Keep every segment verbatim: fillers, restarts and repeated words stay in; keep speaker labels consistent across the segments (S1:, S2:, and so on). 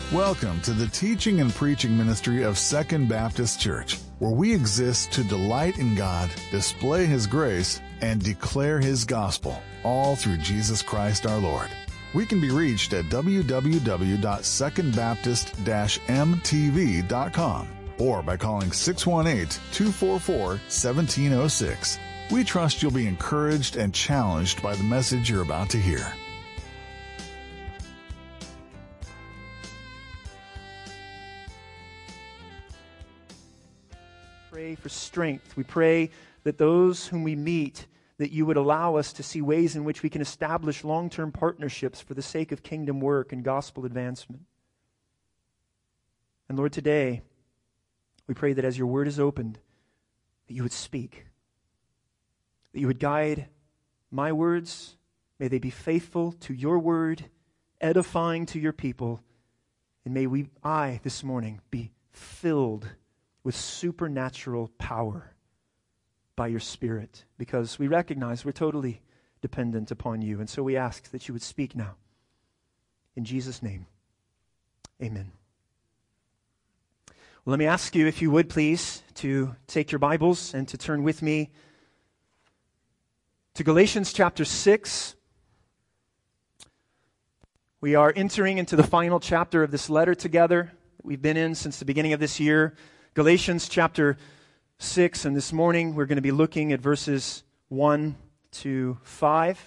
S1: Welcome to the teaching and preaching ministry of Second Baptist Church, where we exist to delight in God, display His grace, and declare His gospel, all through Jesus Christ our Lord. We can be reached at w w w dot second baptist dash m t v dot com or by calling six one eight, two four four, one seven zero six. We trust you'll be encouraged and challenged by the message you're about to hear.
S2: Pray for strength. We pray that those whom we meet, that you would allow us to see ways in which we can establish long-term partnerships for the sake of kingdom work and gospel advancement. And Lord, today, we pray that as your word is opened, that you would speak, that you would guide my words. May they be faithful to your word, edifying to your people. And may we, I, this morning, be filled with supernatural power by your Spirit, because we recognize we're totally dependent upon you. And so we ask that you would speak now. In Jesus' name, amen. Well, let me ask you, if you would please, to take your Bibles and to turn with me to Galatians chapter six. We are entering into the final chapter of this letter together that we've been in since the beginning of this year. Galatians chapter six, and this morning we're going to be looking at verses one to five.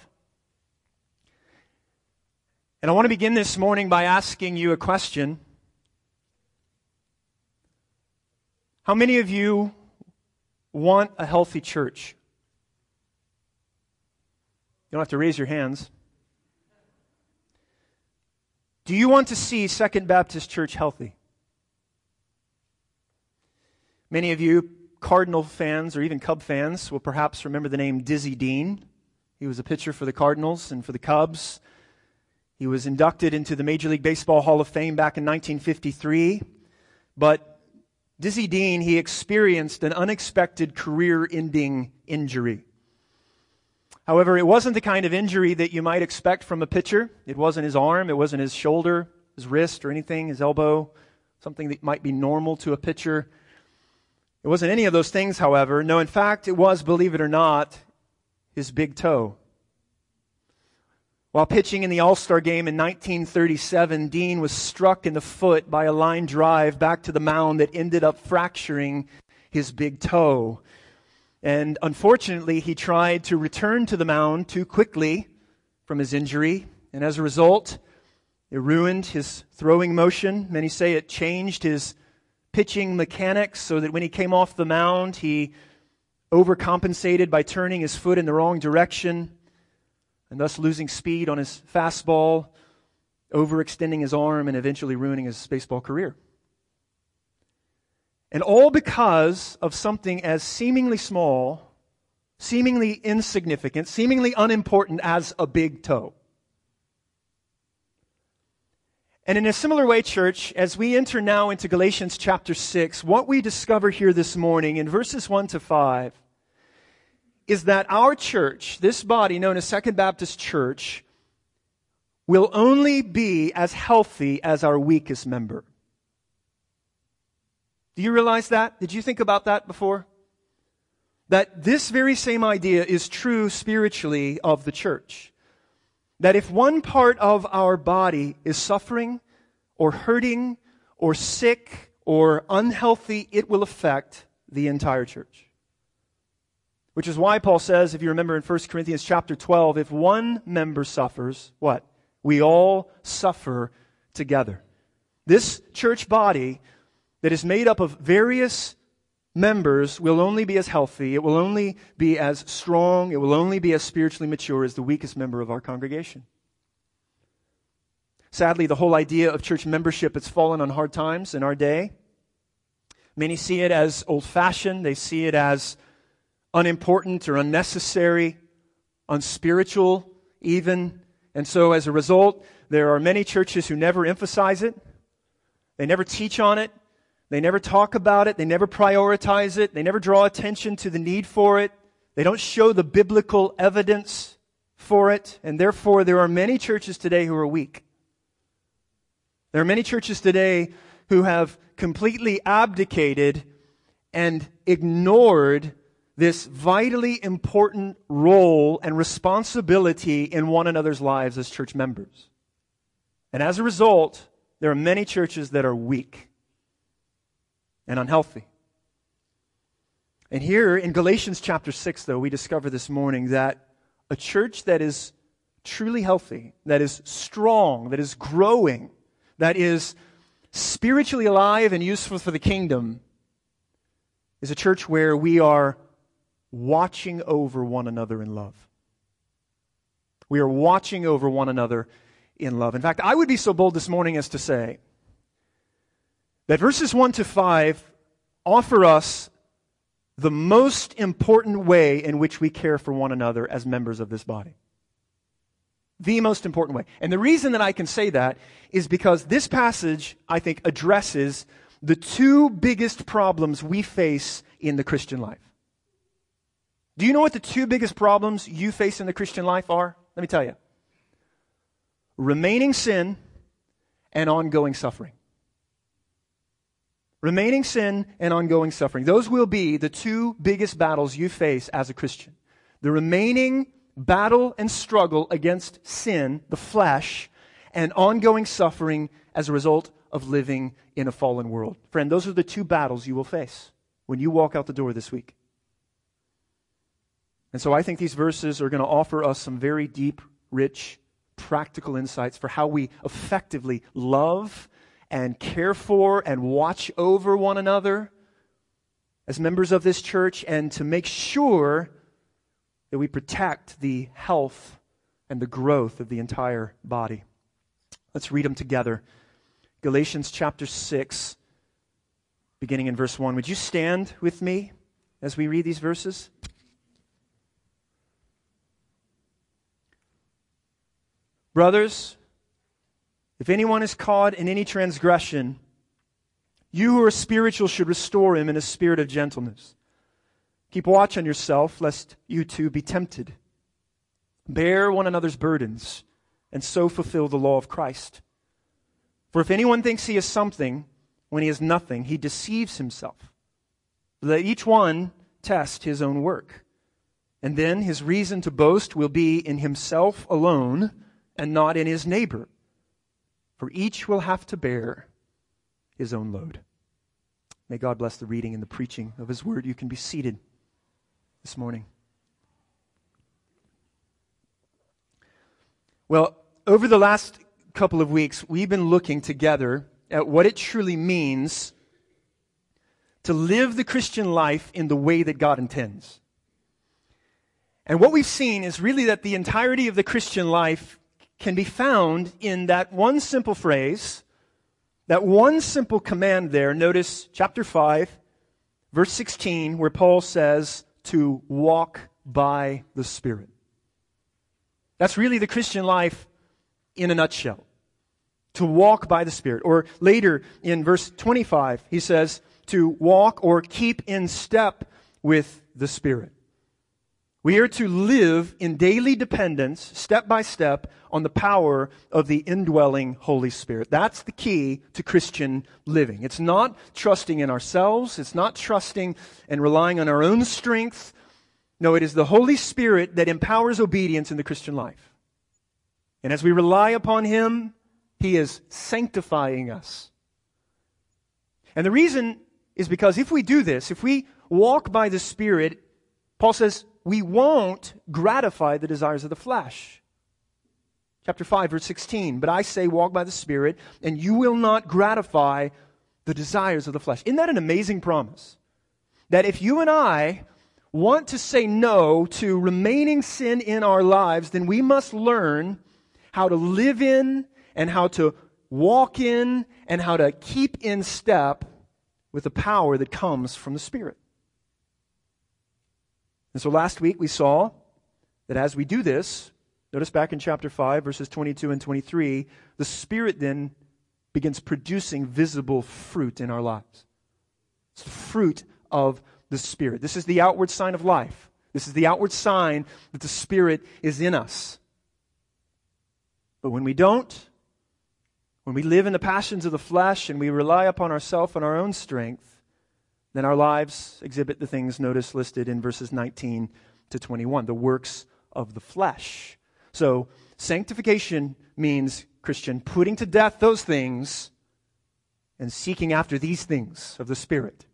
S2: And I want to begin this morning by asking you a question. How many of you want a healthy church? You don't have to raise your hands. Do you want to see Second Baptist Church healthy? Many of you Cardinal fans or even Cub fans will perhaps remember the name Dizzy Dean. He was a pitcher for the Cardinals and for the Cubs. He was inducted into the Major League Baseball Hall of Fame back in nineteen fifty-three. But Dizzy Dean, he experienced an unexpected career-ending injury. However, it wasn't the kind of injury that you might expect from a pitcher. It wasn't his arm, it wasn't his shoulder, his wrist or anything, his elbow, something that might be normal to a pitcher. It wasn't any of those things, however. No, in fact, it was, believe it or not, his big toe. While pitching in the All-Star game in nineteen thirty-seven, Dean was struck in the foot by a line drive back to the mound that ended up fracturing his big toe. And unfortunately, he tried to return to the mound too quickly from his injury. And as a result, it ruined his throwing motion. Many say it changed his pitching mechanics so that when he came off the mound, he overcompensated by turning his foot in the wrong direction and thus losing speed on his fastball, overextending his arm, and eventually ruining his baseball career. And all because of something as seemingly small, seemingly insignificant, seemingly unimportant as a big toe. And in a similar way, church, as we enter now into Galatians chapter six, what we discover here this morning in verses one to five is that our church, this body known as Second Baptist Church, will only be as healthy as our weakest member. Do you realize that? Did you think about that before? That this very same idea is true spiritually of the church. That if one part of our body is suffering or hurting or sick or unhealthy, it will affect the entire church. Which is why Paul says, if you remember in First Corinthians chapter twelve, if one member suffers, what? We all suffer together. This church body that is made up of various members will only be as healthy, it will only be as strong, it will only be as spiritually mature as the weakest member of our congregation. Sadly, the whole idea of church membership has fallen on hard times in our day. Many see it as old-fashioned, they see it as unimportant or unnecessary, unspiritual even. And so as a result, there are many churches who never emphasize it, they never teach on it, they never talk about it. They never prioritize it. They never draw attention to the need for it. They don't show the biblical evidence for it. And therefore, there are many churches today who are weak. There are many churches today who have completely abdicated and ignored this vitally important role and responsibility in one another's lives as church members. And as a result, there are many churches that are weak and unhealthy. And here in Galatians chapter six, though, we discover this morning that a church that is truly healthy, that is strong, that is growing, that is spiritually alive and useful for the kingdom, is a church where we are watching over one another in love. We are watching over one another in love. In fact, I would be so bold this morning as to say that verses one to five offer us the most important way in which we care for one another as members of this body. The most important way. And the reason that I can say that is because this passage, I think, addresses the two biggest problems we face in the Christian life. Do you know what the two biggest problems you face in the Christian life are? Let me tell you. Remaining sin and ongoing suffering. Remaining sin and ongoing suffering. Those will be the two biggest battles you face as a Christian. The remaining battle and struggle against sin, the flesh, and ongoing suffering as a result of living in a fallen world. Friend, those are the two battles you will face when you walk out the door this week. And so I think these verses are going to offer us some very deep, rich, practical insights for how we effectively love and care for and watch over one another as members of this church, and to make sure that we protect the health and the growth of the entire body. Let's read them together. Galatians chapter six, beginning in verse one. Would you stand with me as we read these verses? Brothers, if anyone is caught in any transgression, you who are spiritual should restore him in a spirit of gentleness. Keep watch on yourself, lest you too be tempted. Bear one another's burdens, and so fulfill the law of Christ. For if anyone thinks he is something when he is nothing, he deceives himself. Let each one test his own work, and then his reason to boast will be in himself alone and not in his neighbor. For each will have to bear his own load. May God bless the reading and the preaching of His Word. You can be seated this morning. Well, over the last couple of weeks, we've been looking together at what it truly means to live the Christian life in the way that God intends. And what we've seen is really that the entirety of the Christian life can be found in that one simple phrase, that one simple command there. Notice chapter five, verse sixteen, where Paul says to walk by the Spirit. That's really the Christian life in a nutshell. To walk by the Spirit. Or later in verse twenty-five, he says to walk or keep in step with the Spirit. We are to live in daily dependence, step by step, on the power of the indwelling Holy Spirit. That's the key to Christian living. It's not trusting in ourselves. It's not trusting and relying on our own strength. No, it is the Holy Spirit that empowers obedience in the Christian life. And as we rely upon Him, He is sanctifying us. And the reason is because if we do this, if we walk by the Spirit, Paul says, we won't gratify the desires of the flesh. Chapter five, verse sixteen, but I say walk by the Spirit, and you will not gratify the desires of the flesh. Isn't that an amazing promise? That if you and I want to say no to remaining sin in our lives, then we must learn how to live in and how to walk in and how to keep in step with the power that comes from the Spirit. And so last week we saw that as we do this, notice back in chapter five, verses twenty-two and twenty-three, the Spirit then begins producing visible fruit in our lives. It's the fruit of the Spirit. This is the outward sign of life. This is the outward sign that the Spirit is in us. But when we don't, when we live in the passions of the flesh and we rely upon ourselves and our own strength, then our lives exhibit the things, notice, listed in verses nineteen to twenty-one, the works of the flesh. So sanctification means, Christian, putting to death those things and seeking after these things of the Spirit.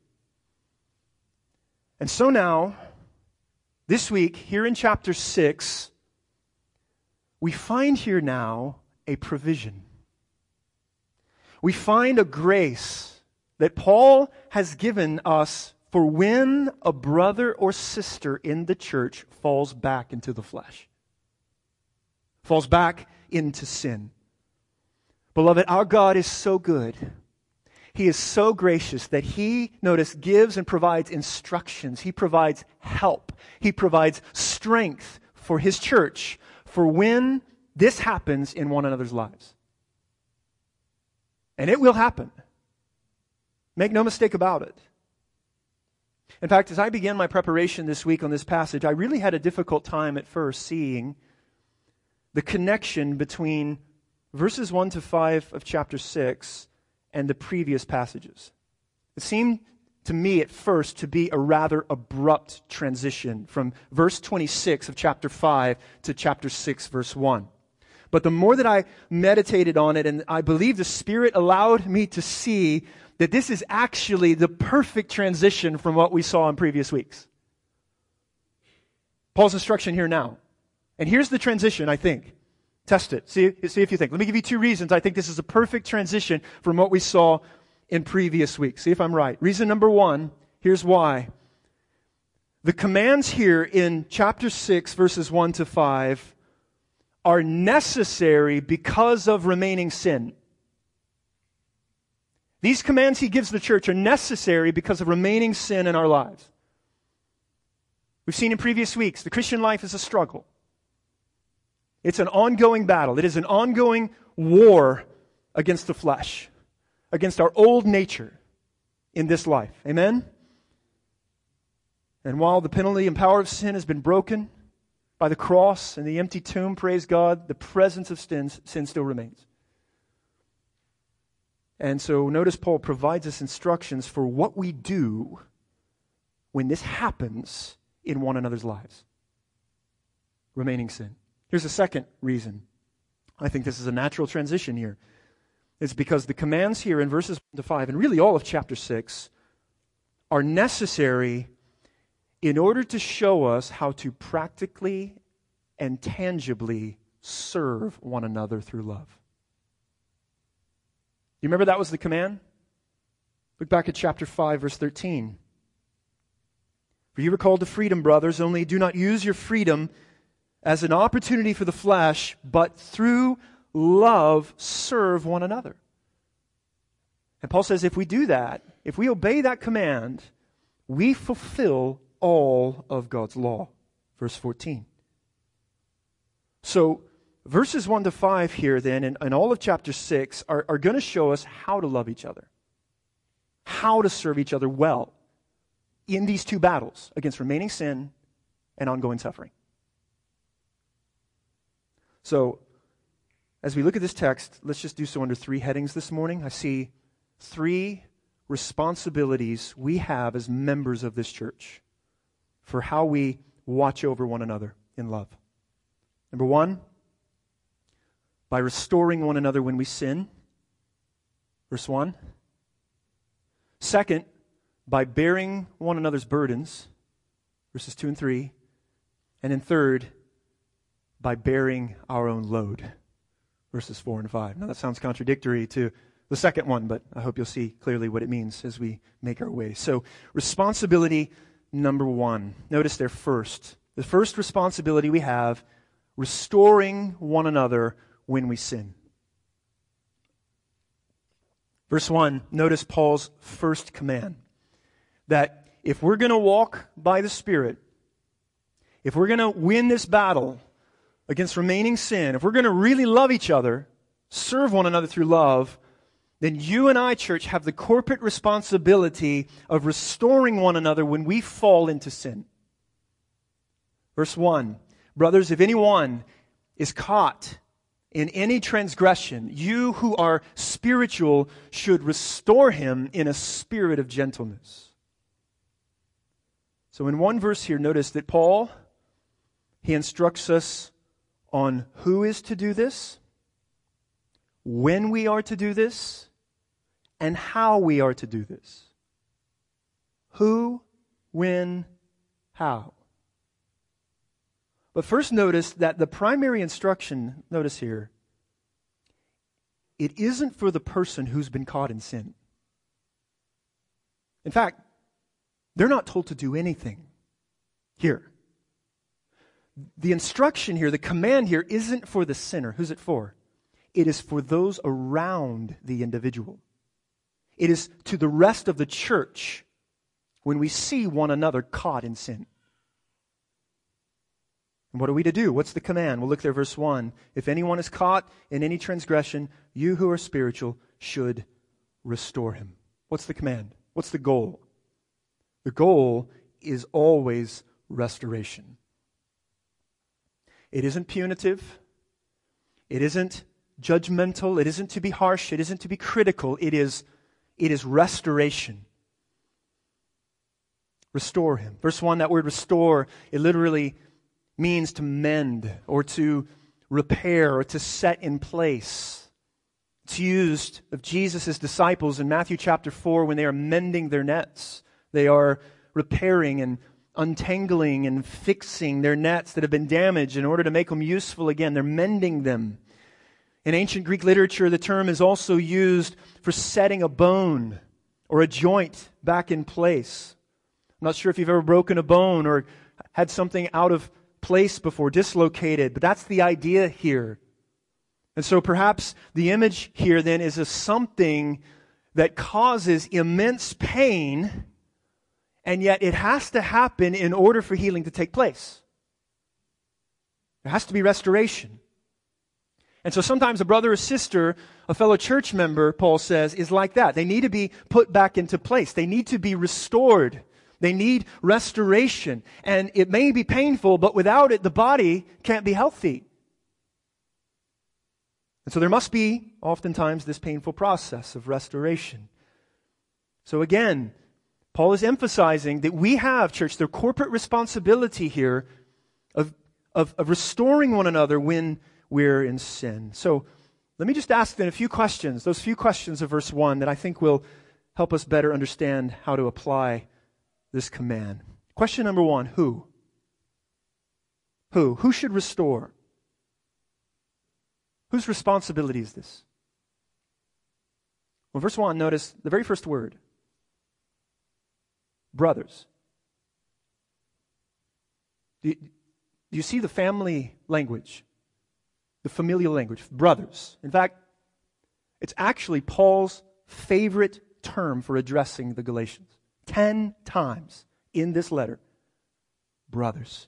S2: And so now, this week, here in chapter six, we find here now a provision. We find a grace that Paul has given us for when a brother or sister in the church falls back into the flesh, falls back into sin. Beloved, our God is so good. He is so gracious that He, notice, gives and provides instructions. He provides help. He provides strength for His church for when this happens in one another's lives. And it will happen. Make no mistake about it. In fact, as I began my preparation this week on this passage, I really had a difficult time at first seeing the connection between verses one to five of chapter six and the previous passages. It seemed to me at first to be a rather abrupt transition from verse twenty-six of chapter five to chapter six, verse one. But the more that I meditated on it, and I believe the Spirit allowed me to see that this is actually the perfect transition from what we saw in previous weeks. Paul's instruction here now. And here's the transition, I think. Test it. See, see if you think. Let me give you two reasons. I think this is a perfect transition from what we saw in previous weeks. See if I'm right. Reason number one, here's why. The commands here in chapter six, verses one to five, are necessary because of remaining sin. These commands he gives the church are necessary because of remaining sin in our lives. We've seen in previous weeks, the Christian life is a struggle. It's an ongoing battle. It is an ongoing war against the flesh, against our old nature in this life. Amen? And while the penalty and power of sin has been broken by the cross and the empty tomb, praise God, the presence of sin, sin still remains. And so notice Paul provides us instructions for what we do when this happens in one another's lives. Remaining sin. Here's a second reason. I think this is a natural transition here. It's because the commands here in verses one to five, and really all of chapter six, are necessary in order to show us how to practically and tangibly serve one another through love. You remember that was the command? Look back at chapter five, verse thirteen. For you were called to freedom, brothers, only do not use your freedom as an opportunity for the flesh, but through love serve one another. And Paul says if we do that, if we obey that command, we fulfill all of God's law. Verse fourteen. So, verses one to five here then, and, and all of chapter six, are, are going to show us how to love each other. How to serve each other well in these two battles against remaining sin and ongoing suffering. So, as we look at this text, let's just do so under three headings this morning. I see three responsibilities we have as members of this church for how we watch over one another in love. Number one, by restoring one another when we sin. Verse one. Second, by bearing one another's burdens. Verses two and three. And then third, by bearing our own load. Verses four and five. Now that sounds contradictory to the second one, but I hope you'll see clearly what it means as we make our way. So, responsibility number one. Notice there first. The first responsibility we have, restoring one another when we sin. Verse one, notice Paul's first command. That if we're going to walk by the Spirit, if we're going to win this battle against remaining sin, if we're going to really love each other, serve one another through love, then you and I, church, have the corporate responsibility of restoring one another when we fall into sin. Verse one, brothers, if anyone is caught in any transgression, you who are spiritual should restore him in a spirit of gentleness. So in one verse here, notice that Paul, he instructs us on who is to do this, when we are to do this, and how we are to do this. Who, when, how. But first notice that the primary instruction, notice here, it isn't for the person who's been caught in sin. In fact, they're not told to do anything here. The instruction here, the command here, isn't for the sinner. Who's it for? It is for those around the individual. It is to the rest of the church when we see one another caught in sin. And what are we to do? What's the command? We'll look there, verse one. If anyone is caught in any transgression, you who are spiritual should restore him. What's the command? What's the goal? The goal is always restoration. It isn't punitive. It isn't judgmental. It isn't to be harsh. It isn't to be critical. It is, it is restoration. Restore him. Verse one, that word restore, it literally means to mend or to repair or to set in place. It's used of Jesus' disciples in Matthew chapter four when they are mending their nets. They are repairing and untangling and fixing their nets that have been damaged in order to make them useful again. They're mending them. In ancient Greek literature, the term is also used for setting a bone or a joint back in place. I'm not sure if you've ever broken a bone or had something out of place before, dislocated, but that's the idea here. And so perhaps the image here then is of something that causes immense pain, and yet it has to happen in order for healing to take place. There has to be restoration. And so sometimes a brother or sister, a fellow church member, Paul says, is like that. They need to be put back into place. They need to be restored. They need restoration. And it may be painful, but without it, the body can't be healthy. And so there must be, oftentimes, this painful process of restoration. So again, Paul is emphasizing that we have, church, the corporate responsibility here of, of, of restoring one another when we're in sin. So let me just ask then a few questions, those few questions of verse one that I think will help us better understand how to apply this command. Question number one, who? Who? Who should restore? Whose responsibility is this? Well, verse one, notice the very first word. Brothers. Do you, do you see the family language? The familial language. Brothers. In fact, it's actually Paul's favorite term for addressing the Galatians. Ten times in this letter. Brothers.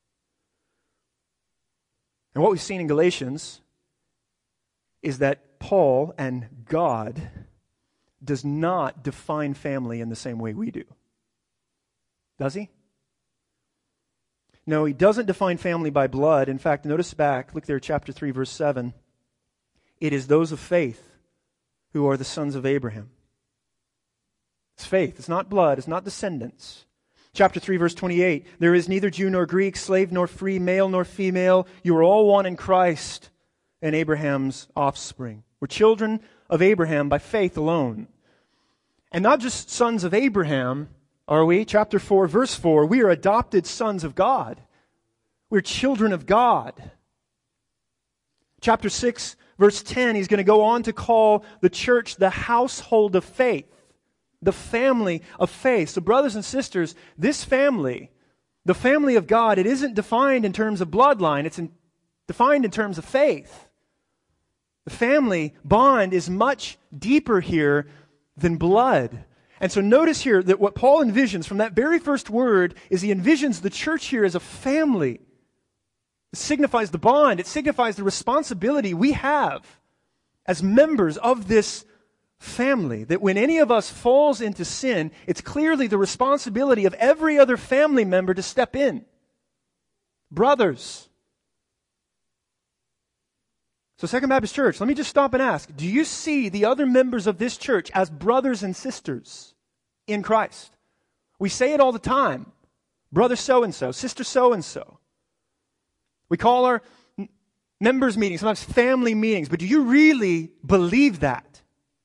S2: And what we've seen in Galatians is that Paul and God does not define family in the same way we do. Does he? No, he doesn't define family by blood. In fact, notice back, look there, chapter three, verse seven. It is those of faith who are the sons of Abraham. It's faith. It's not blood. It's not descendants. Chapter three, verse twenty-eight. There is neither Jew nor Greek, slave nor free, male nor female. You are all one in Christ and Abraham's offspring. We're children of Abraham by faith alone. And not just sons of Abraham, are we? Chapter four, verse four. We are adopted sons of God. We're children of God. Chapter six, verse ten. He's going to go on to call the church the household of faith. The family of faith. So brothers and sisters, this family, the family of God, it isn't defined in terms of bloodline. It's in, defined in terms of faith. The family bond is much deeper here than blood. And so notice here that what Paul envisions from that very first word is he envisions the church here as a family. It signifies the bond. It signifies the responsibility we have as members of this family, that when any of us falls into sin, it's clearly the responsibility of every other family member to step in. Brothers. So Second Baptist Church, let me just stop and ask, do you see the other members of this church as brothers and sisters in Christ? We say it all the time. Brother so-and-so, sister so-and-so. We call our members meetings, sometimes family meetings, but do you really believe that?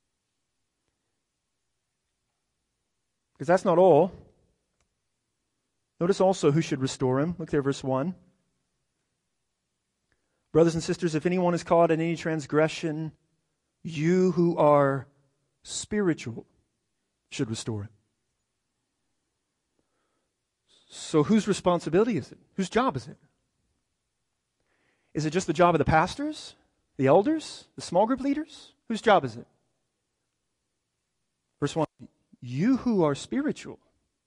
S2: Because that's not all. Notice also who should restore him. Look there, verse one. Brothers and sisters, if anyone is caught in any transgression, you who are spiritual should restore him. So whose responsibility is it? Whose job is it? Is it just the job of the pastors, the elders, the small group leaders? Whose job is it? Verse one, you who are spiritual.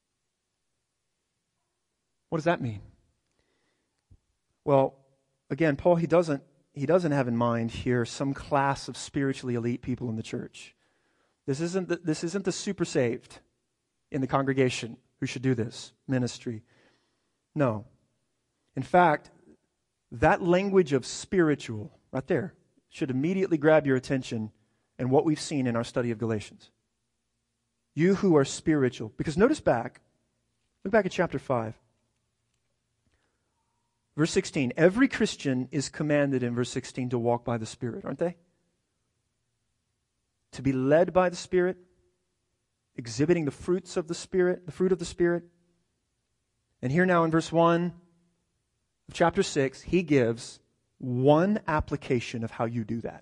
S2: What does that mean? Well, again, Paul, he doesn't, he doesn't have in mind here some class of spiritually elite people in the church. This isn't the, this isn't the super saved in the congregation who should do this ministry. No. In fact, that language of spiritual, right there, should immediately grab your attention and what we've seen in our study of Galatians. You who are spiritual. Because notice back, look back at chapter five. Verse sixteen, every Christian is commanded in verse sixteen to walk by the Spirit, aren't they? To be led by the Spirit, exhibiting the fruits of the Spirit, the fruit of the Spirit. And here now in verse one of chapter six, he gives one application of how you do that.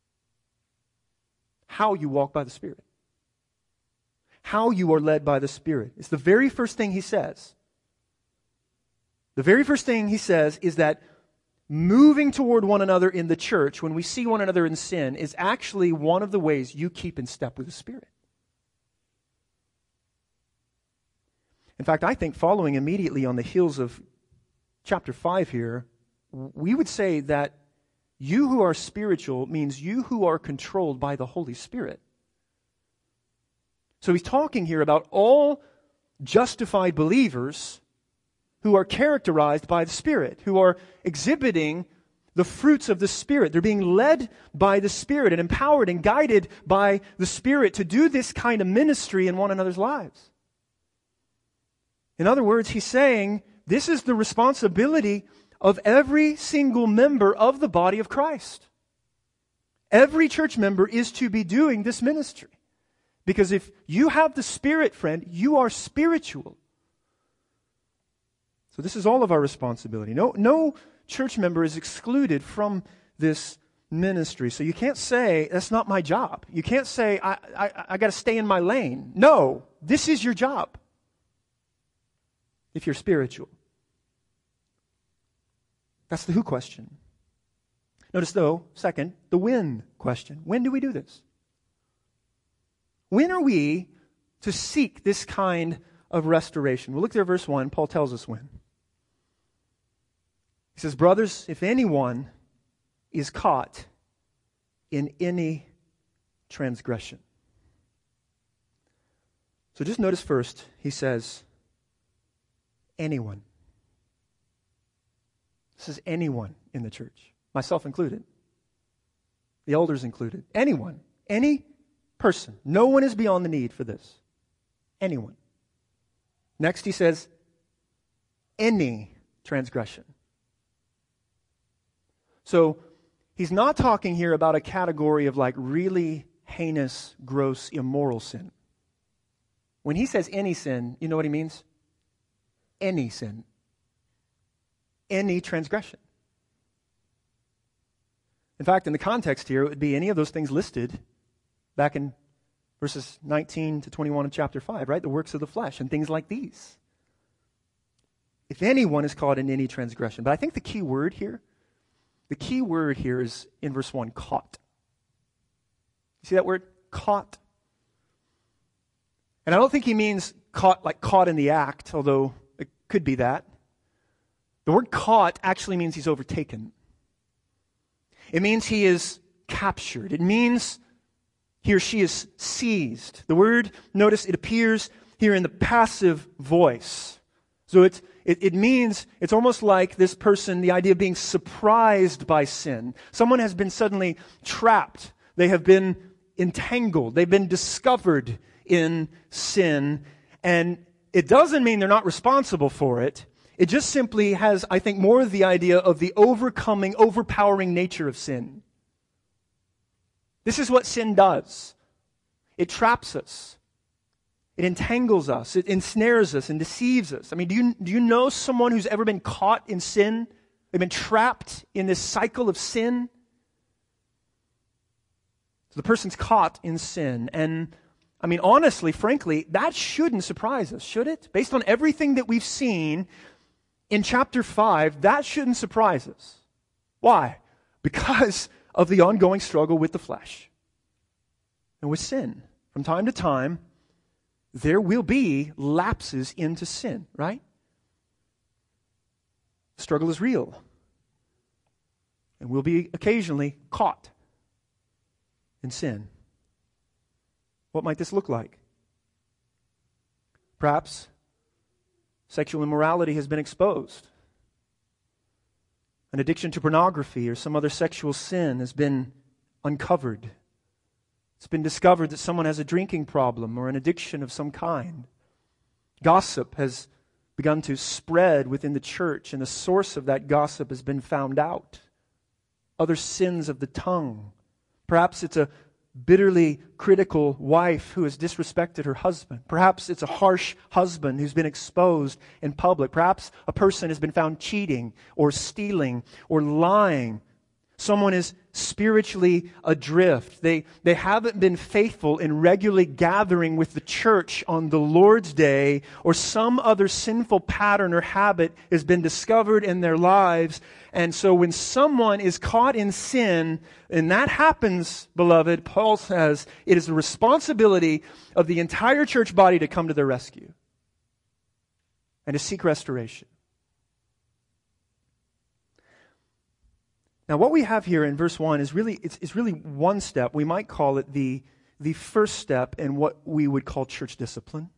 S2: How you walk by the Spirit. How you are led by the Spirit. It's the very first thing he says. The very first thing he says is that moving toward one another in the church, when we see one another in sin, is actually one of the ways you keep in step with the Spirit. In fact, I think following immediately on the heels of chapter five here, we would say that you who are spiritual means you who are controlled by the Holy Spirit. So he's talking here about all justified believers who are characterized by the Spirit, who are exhibiting the fruits of the Spirit. They're being led by the Spirit and empowered and guided by the Spirit to do this kind of ministry in one another's lives. In other words, he's saying this is the responsibility of every single member of the body of Christ. Every church member is to be doing this ministry. Because if you have the Spirit, friend, you are spiritual. So this is all of our responsibility. No, no church member is excluded from this ministry. So you can't say, that's not my job. You can't say, I, I, I got to stay in my lane. No, this is your job. If you're spiritual. That's the who question. Notice though, second, the when question. When do we do this? When are we to seek this kind of restoration? Well, look there, verse one. Paul tells us when. He says, brothers, if anyone is caught in any transgression. So just notice first, he says, anyone. This is anyone in the church, myself included, the elders included. Anyone, any person. No one is beyond the need for this. Anyone. Next he says, any transgression. So he's not talking here about a category of like really heinous, gross, immoral sin. When he says any sin, you know what he means? Any sin. Any transgression. In fact, in the context here, it would be any of those things listed back in verses nineteen to twenty-one of chapter five, right? The works of the flesh and things like these. If anyone is caught in any transgression. But I think the key word here, the key word here is in verse one, caught. You see that word? Caught. And I don't think he means caught like caught in the act, although it could be that. The word caught actually means he's overtaken. It means he is captured. It means he or she is seized. The word, notice, it appears here in the passive voice. So it's It, it means, it's almost like this person, the idea of being surprised by sin. Someone has been suddenly trapped. They have been entangled. They've been discovered in sin. And it doesn't mean they're not responsible for it. It just simply has, I think, more of the idea of the overcoming, overpowering nature of sin. This is what sin does. It traps us. It entangles us. It ensnares us and deceives us. I mean, do you, do you know someone who's ever been caught in sin? They've been trapped in this cycle of sin? So the person's caught in sin. And, I mean, honestly, frankly, that shouldn't surprise us, should it? Based on everything that we've seen in chapter five, that shouldn't surprise us. Why? Because of the ongoing struggle with the flesh and with sin. From time to time, there will be lapses into sin, right? The struggle is real. And we'll be occasionally caught in sin. What might this look like? Perhaps sexual immorality has been exposed. An addiction to pornography or some other sexual sin has been uncovered. It's been discovered that someone has a drinking problem or an addiction of some kind. Gossip has begun to spread within the church, and the source of that gossip has been found out. Other sins of the tongue. Perhaps it's a bitterly critical wife who has disrespected her husband. Perhaps it's a harsh husband who's been exposed in public. Perhaps a person has been found cheating or stealing or lying. Someone is spiritually adrift. They, they haven't been faithful in regularly gathering with the church on the Lord's Day, or some other sinful pattern or habit has been discovered in their lives. And so when someone is caught in sin, and that happens, beloved, Paul says, it is the responsibility of the entire church body to come to their rescue and to seek restoration. Now, what we have here in verse one is really, it's, it's really one step. We might call it the, the first step in what we would call church discipline.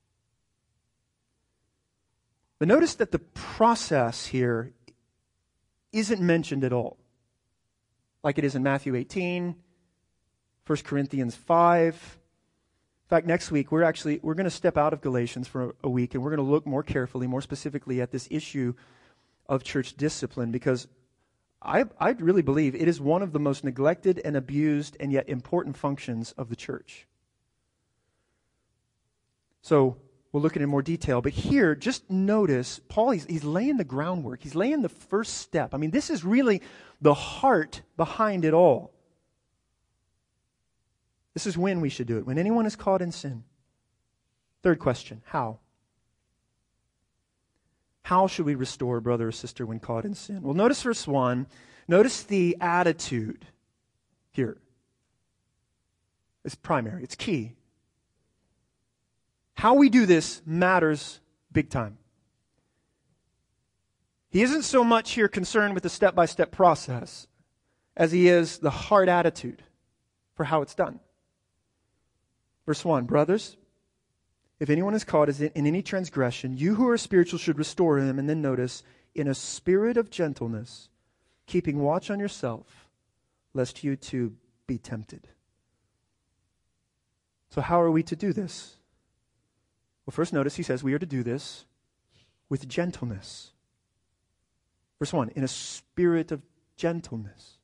S2: But notice that the process here isn't mentioned at all, like it is in Matthew eighteen, First Corinthians five. In fact, next week we're actually we're going to step out of Galatians for a, a week, and we're going to look more carefully, more specifically at this issue of church discipline, because I, I really believe it is one of the most neglected and abused and yet important functions of the church. So we'll look at it in more detail. But here, just notice, Paul, he's, he's laying the groundwork. He's laying the first step. I mean, this is really the heart behind it all. This is when we should do it, when anyone is caught in sin. Third question, how? How should we restore a brother or sister when caught in sin? Well, notice verse one. Notice the attitude here. It's primary. It's key. How we do this matters big time. He isn't so much here concerned with the step-by-step process as he is the hard attitude for how it's done. Verse one, brothers, if anyone is caught in any transgression, you who are spiritual should restore him. And then notice, in a spirit of gentleness, keeping watch on yourself, lest you too be tempted. So how are we to do this? Well, first notice he says we are to do this with gentleness. Verse one, in a spirit of gentleness.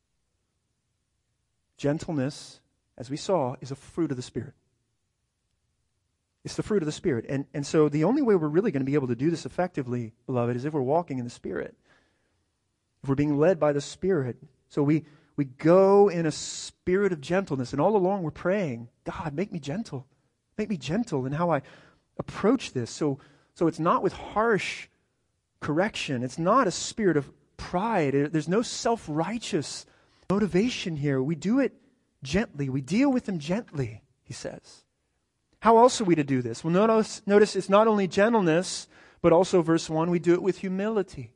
S2: Gentleness, as we saw, is a fruit of the Spirit. It's the fruit of the Spirit. And, and so the only way we're really going to be able to do this effectively, beloved, is if we're walking in the Spirit. If we're being led by the Spirit. So we, we go in a spirit of gentleness. And all along we're praying, God, make me gentle. Make me gentle in how I approach this. So, so it's not with harsh correction. It's not a spirit of pride. There's no self-righteous motivation here. We do it gently. We deal with them gently, he says. How else are we to do this? Well, notice, notice it's not only gentleness, but also, verse one, we do it with humility.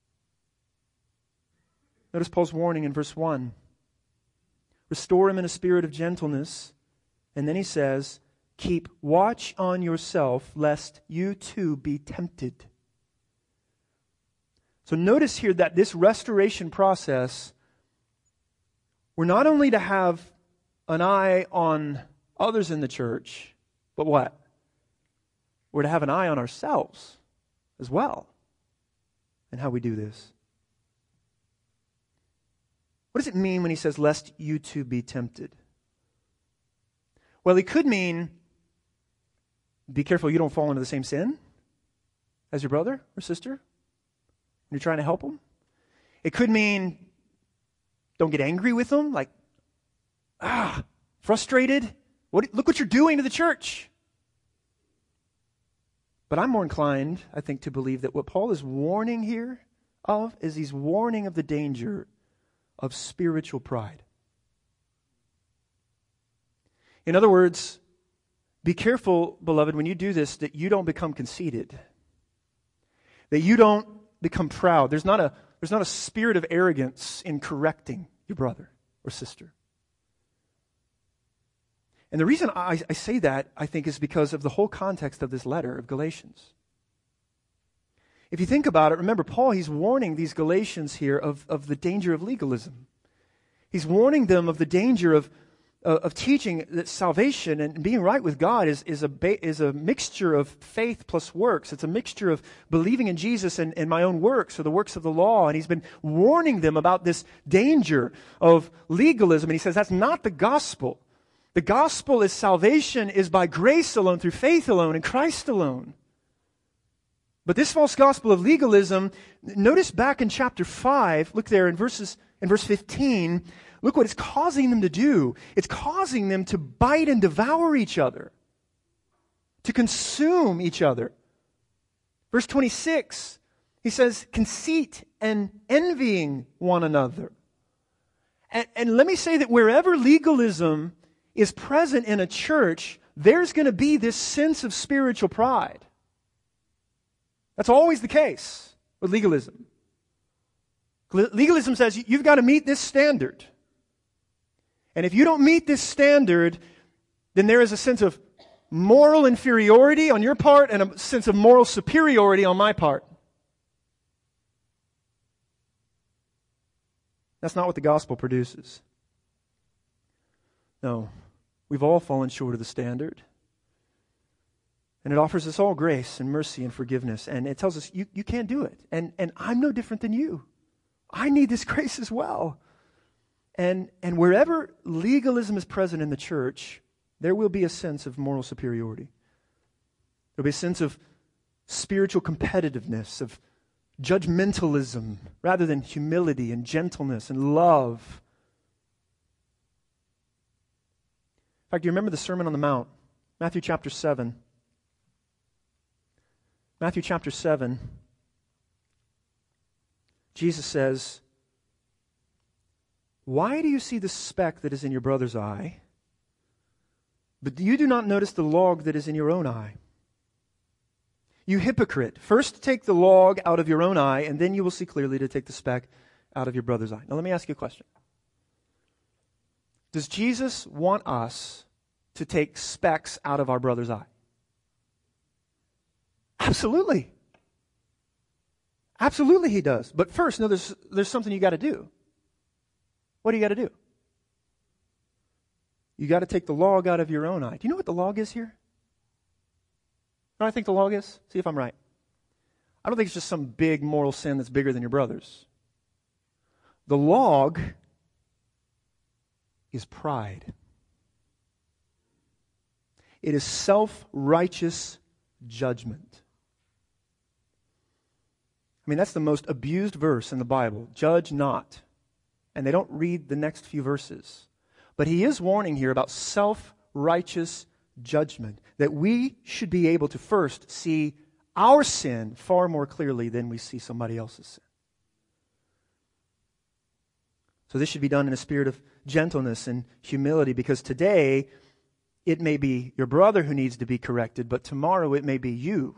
S2: Notice Paul's warning in verse one. Restore him in a spirit of gentleness. And then he says, keep watch on yourself, lest you too be tempted. So notice here that this restoration process, we're not only to have an eye on others in the church, but what? We're to have an eye on ourselves as well and how we do this. What does it mean when he says, lest you too be tempted? Well, he could mean, be careful you don't fall into the same sin as your brother or sister when you're trying to help them. It could mean, don't get angry with them, like, ah, frustrated. What, look what you're doing to the church. But I'm more inclined, I think, to believe that what Paul is warning here of is he's warning of the danger of spiritual pride. In other words, be careful, beloved, when you do this, that you don't become conceited. That you don't become proud. There's not a, there's not a spirit of arrogance in correcting your brother or sister. And the reason I, I say that, I think, is because of the whole context of this letter of Galatians. If you think about it, remember, Paul, he's warning these Galatians here of, of the danger of legalism. He's warning them of the danger of, uh, of teaching that salvation and being right with God is, is, a ba- is a mixture of faith plus works. It's a mixture of believing in Jesus and, and my own works or the works of the law. And he's been warning them about this danger of legalism. And he says that's not the gospel. The gospel is salvation is by grace alone, through faith alone, in Christ alone. But this false gospel of legalism, notice back in chapter five, look there in verses in verse fifteen, look what it's causing them to do. It's causing them to bite and devour each other, to consume each other. Verse twenty-six, he says, conceit and envying one another. And, and let me say that wherever legalism is present in a church, there's going to be this sense of spiritual pride. That's always the case with legalism. Legalism says you've got to meet this standard. And if you don't meet this standard, then there is a sense of moral inferiority on your part and a sense of moral superiority on my part. That's not what the gospel produces. No, we've all fallen short of the standard. And it offers us all grace and mercy and forgiveness. And it tells us you, you can't do it. And, and I'm no different than you. I need this grace as well. And, and wherever legalism is present in the church, there will be a sense of moral superiority. There will be a sense of spiritual competitiveness, of judgmentalism, rather than humility and gentleness and love. In fact, do you remember the Sermon on the Mount? Matthew chapter seven. Matthew chapter seven, Jesus says, why do you see the speck that is in your brother's eye, but you do not notice the log that is in your own eye? You hypocrite, first take the log out of your own eye, and then you will see clearly to take the speck out of your brother's eye. Now let me ask you a question. Does Jesus want us to take specks out of our brother's eye? Absolutely. Absolutely he does. But first, no, there's, there's something you got to do. What do you got to do? You got to take the log out of your own eye. Do you know what the log is here? You know what I think the log is? See if I'm right. I don't think it's just some big moral sin that's bigger than your brother's. The log is pride. It is self-righteous judgment. I mean, that's the most abused verse in the Bible. Judge not. And they don't read the next few verses. But he is warning here about self-righteous judgment. That we should be able to first see our sin far more clearly than we see somebody else's sin. So this should be done in a spirit of gentleness and humility, because today it may be your brother who needs to be corrected, but tomorrow it may be you.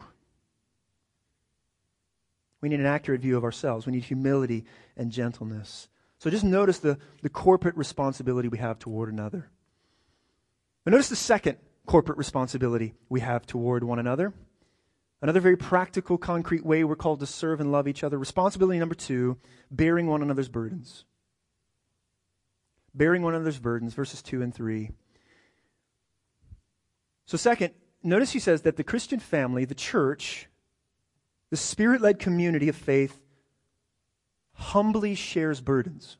S2: We need an accurate view of ourselves. We need humility and gentleness. So just notice the, the corporate responsibility we have toward another. But notice the second corporate responsibility we have toward one another. Another very practical, concrete way we're called to serve and love each other. Responsibility number two, bearing one another's burdens. Bearing one another's burdens, verses two and three. So second, notice he says that the Christian family, the church, the Spirit-led community of faith, humbly shares burdens.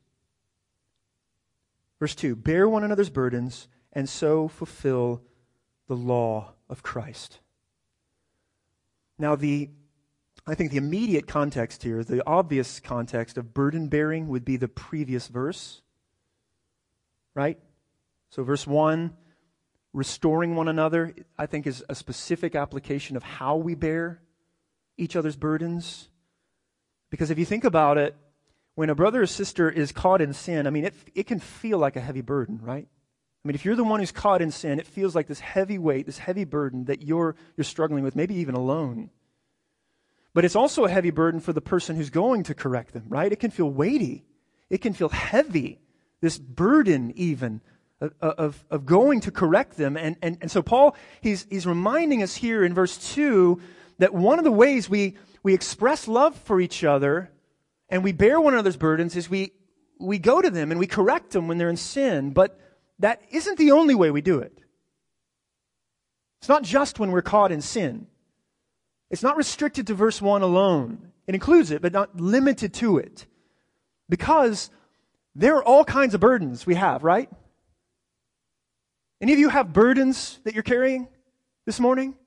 S2: Verse two, bear one another's burdens and so fulfill the law of Christ. Now, the I think the immediate context here, the obvious context of burden bearing would be the previous verse, right? So verse one, restoring one another, I think is a specific application of how we bear each other's burdens. Because if you think about it, when a brother or sister is caught in sin, I mean, it, it can feel like a heavy burden, right? I mean, if you're the one who's caught in sin, it feels like this heavy weight, this heavy burden that you're you're struggling with, maybe even alone. But it's also a heavy burden for the person who's going to correct them, right? It can feel weighty. It can feel heavy, this burden even of, of, of going to correct them. And, and, and so Paul, he's, he's reminding us here in verse two that one of the ways we, we express love for each other and we bear one another's burdens is we, we go to them and we correct them when they're in sin. But that isn't the only way we do it. It's not just when we're caught in sin. It's not restricted to verse one alone. It includes it, but not limited to it. Because there are all kinds of burdens we have, right? Any of you have burdens that you're carrying this morning?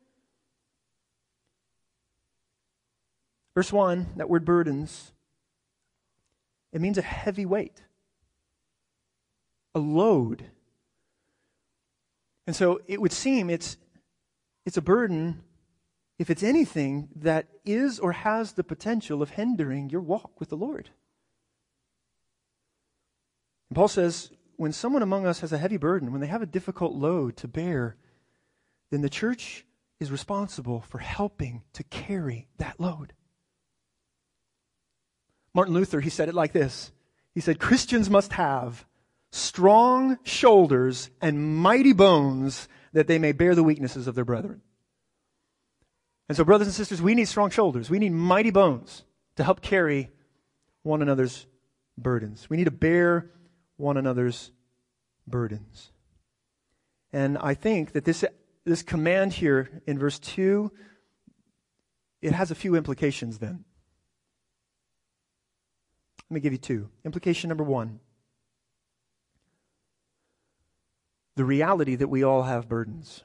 S2: Verse one, that word burdens, it means a heavy weight, a load. And so it would seem it's it's a burden, if it's anything, that is or has the potential of hindering your walk with the Lord. And Paul says, when someone among us has a heavy burden, when they have a difficult load to bear, then the church is responsible for helping to carry that load. Martin Luther, he said it like this. He said, Christians must have strong shoulders and mighty bones that they may bear the weaknesses of their brethren. And so, brothers and sisters, we need strong shoulders. We need mighty bones to help carry one another's burdens. We need to bear one another's burdens. And I think that this, this command here in verse two, it has a few implications then. Let me give you two. Implication number one. The reality that we all have burdens.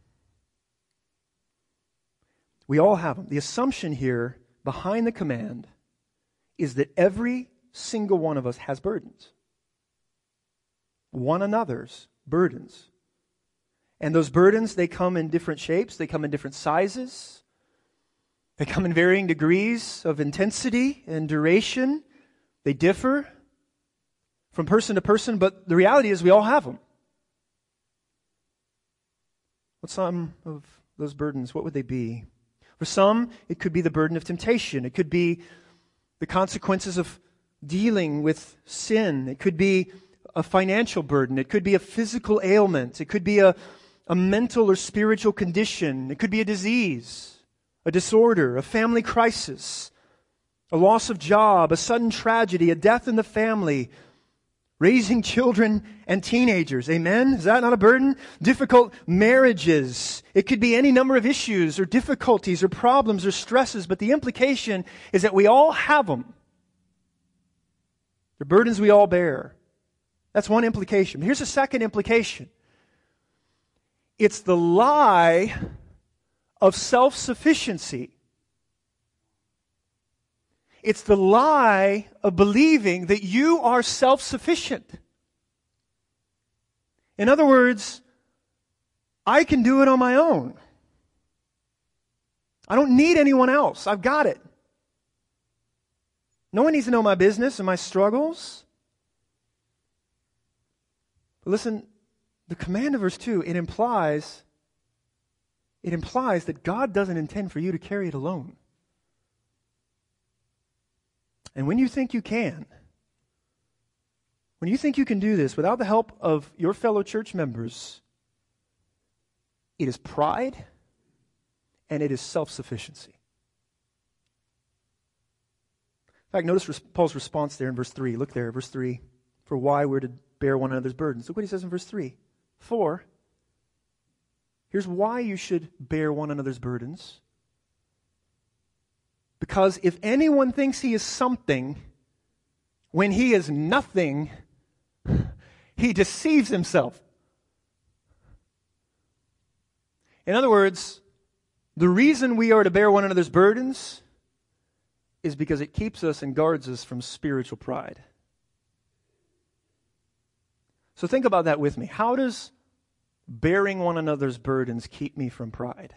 S2: We all have them. The assumption here behind the command is that every single one of us has burdens. One another's burdens. And those burdens, they come in different shapes. They come in different sizes. They come in varying degrees of intensity and duration. They differ from person to person, but the reality is we all have them. What's some of those burdens? What would they be? For some, it could be the burden of temptation. It could be the consequences of dealing with sin. It could be a financial burden. It could be a physical ailment. It could be a, a mental or spiritual condition. It could be a disease, a disorder, a family crisis, a loss of job, a sudden tragedy, a death in the family, raising children and teenagers. Amen? Is that not a burden? Difficult marriages. It could be any number of issues or difficulties or problems or stresses, but the implication is that we all have them. They're burdens we all bear. That's one implication. But here's a second implication. It's the lie of self-sufficiency. It's the lie of believing that you are self-sufficient. In other words, I can do it on my own. I don't need anyone else. I've got it. No one needs to know my business and my struggles. But listen, the command of verse two, it implies, it implies that God doesn't intend for you to carry it alone. And when you think you can, when you think you can do this without the help of your fellow church members, it is pride, and it is self-sufficiency. In fact, notice Paul's response there in verse three. Look there, verse three. For why we're to bear one another's burdens. Look what he says in verse three. For, here's why you should bear one another's burdens. Because if anyone thinks he is something when he is nothing, he deceives himself. In other words, the reason we are to bear one another's burdens is because it keeps us and guards us from spiritual pride. So think about that with me. How does bearing one another's burdens keep me from pride?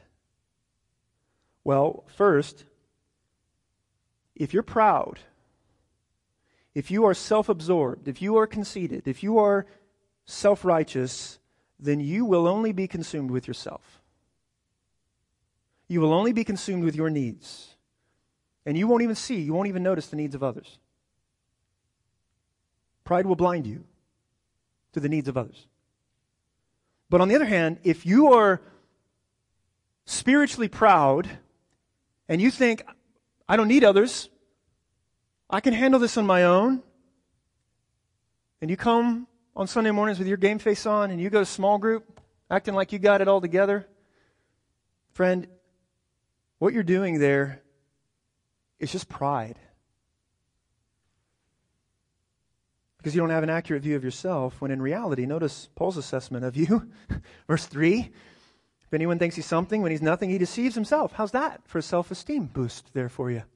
S2: Well, first, if you're proud, if you are self-absorbed, if you are conceited, if you are self-righteous, then you will only be consumed with yourself. You will only be consumed with your needs. And you won't even see, you won't even notice the needs of others. Pride will blind you to the needs of others. But on the other hand, if you are spiritually proud and you think, I don't need others, I can handle this on my own, and you come on Sunday mornings with your game face on and you go to small group acting like you got it all together, friend, what you're doing there is just pride. Because you don't have an accurate view of yourself, when in reality, notice Paul's assessment of you. Verse three, if anyone thinks he's something when he's nothing, he deceives himself. How's that for a self-esteem boost there for you?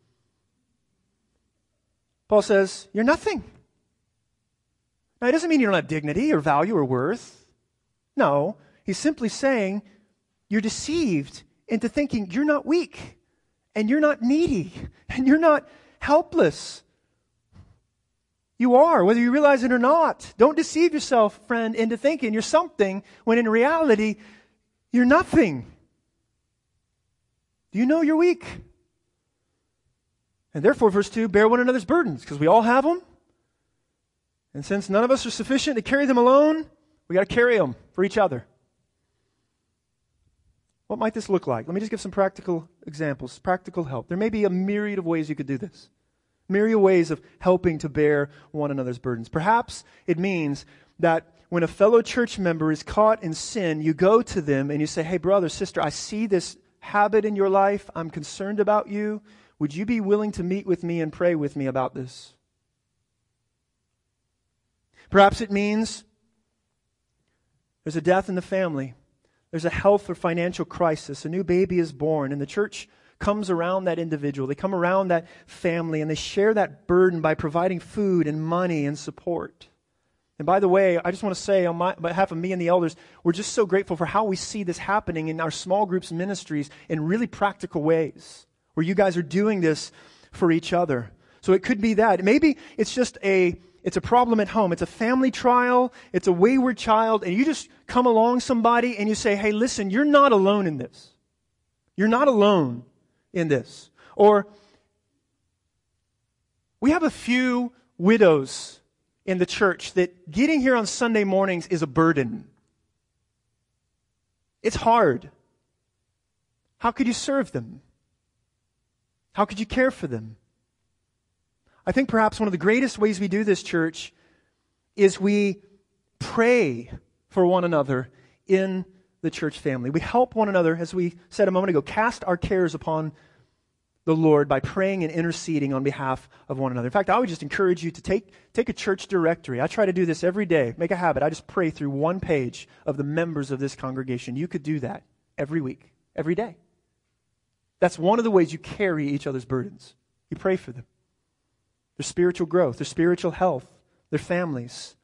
S2: Paul says, you're nothing. Now, it doesn't mean you don't have dignity or value or worth. No, he's simply saying you're deceived into thinking you're not weak, and you're not needy, and you're not helpless. You are, whether you realize it or not. Don't deceive yourself, friend, into thinking you're something when in reality, you're nothing. Do you know you're weak? And therefore, verse two, bear one another's burdens, because we all have them. And since none of us are sufficient to carry them alone, we got to carry them for each other. What might this look like? Let me just give some practical examples, practical help. There may be a myriad of ways you could do this. Myriad ways of helping to bear one another's burdens. Perhaps it means that when a fellow church member is caught in sin, you go to them and you say, hey, brother, sister, I see this habit in your life. I'm concerned about you. Would you be willing to meet with me and pray with me about this? Perhaps it means there's a death in the family. There's a health or financial crisis. A new baby is born, and the church comes around that individual. They come around that family, and they share that burden by providing food and money and support. And by the way, I just want to say on, my, on behalf of me and the elders, we're just so grateful for how we see this happening in our small groups ministries in really practical ways, where you guys are doing this for each other. So it could be that. Maybe it's just a It's a problem at home. It's a family trial. It's a wayward child. And you just come along somebody and you say, hey, listen, you're not alone in this. You're not alone in this. Or we have a few widows in the church that getting here on Sunday mornings is a burden. It's hard. How could you serve them? How could you care for them? I think perhaps one of the greatest ways we do this, church, is we pray for one another in the church family. We help one another, as we said a moment ago, cast our cares upon the Lord by praying and interceding on behalf of one another. In fact, I would just encourage you to take, take a church directory. I try to do this every day. Make a habit. I just pray through one page of the members of this congregation. You could do that every week, every day. That's one of the ways you carry each other's burdens. You pray for them. Their spiritual growth, their spiritual health, their families.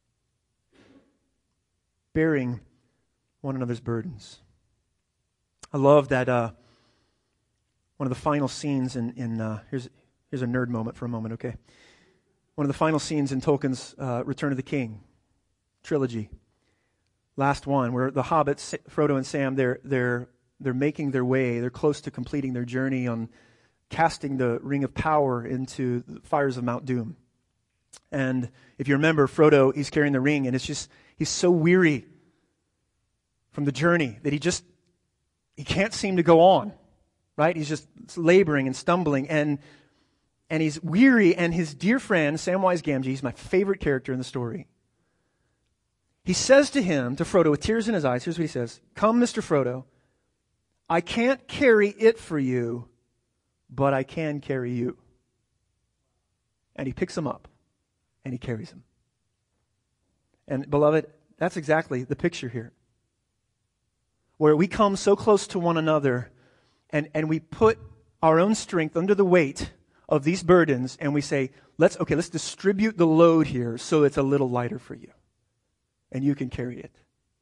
S2: Bearing one another's burdens. I love that uh, one of the final scenes in, in uh, here's, here's a nerd moment for a moment, okay? One of the final scenes in Tolkien's uh, Return of the King trilogy. Last one, where the hobbits, Frodo and Sam, they're, they're, they're making their way, they're close to completing their journey on casting the Ring of Power into the fires of Mount Doom. And if you remember, Frodo, he's carrying the ring, and it's just, he's so weary from the journey that he just, he can't seem to go on, right? He's just laboring and stumbling, and and he's weary, and his dear friend, Samwise Gamgee, he's my favorite character in the story. He says to him, to Frodo, with tears in his eyes, here's what he says, "Come, Mister Frodo, I can't carry it for you, but I can carry you." And he picks him up, and he carries him. And beloved, that's exactly the picture here. Where we come so close to one another, and, and we put our own strength under the weight of these burdens, and we say, let's, okay, let's distribute the load here so it's a little lighter for you. And you can carry it.